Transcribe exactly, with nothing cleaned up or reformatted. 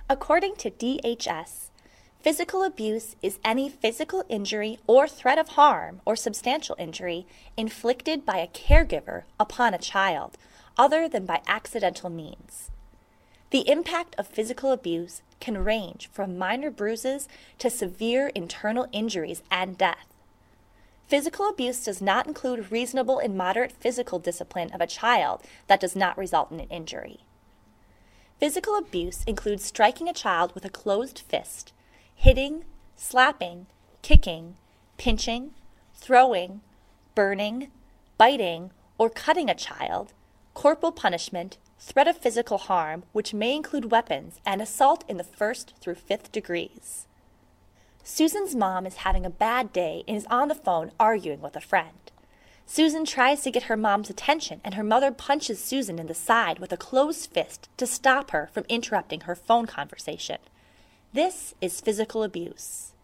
According to D H S, physical abuse is any physical injury or threat of harm or substantial injury inflicted by a caregiver upon a child, other than by accidental means. The impact of physical abuse can range from minor bruises to severe internal injuries and death. Physical abuse does not include reasonable and moderate physical discipline of a child that does not result in an injury. Physical abuse includes striking a child with a closed fist, hitting, slapping, kicking, pinching, throwing, burning, biting, or cutting a child, corporal punishment, threat of physical harm, which may include weapons, and assault in the first through fifth degrees. Susan's mom is having a bad day and is on the phone arguing with a friend. Susan tries to get her mom's attention, and her mother punches Susan in the side with a closed fist to stop her from interrupting her phone conversation. This is physical abuse.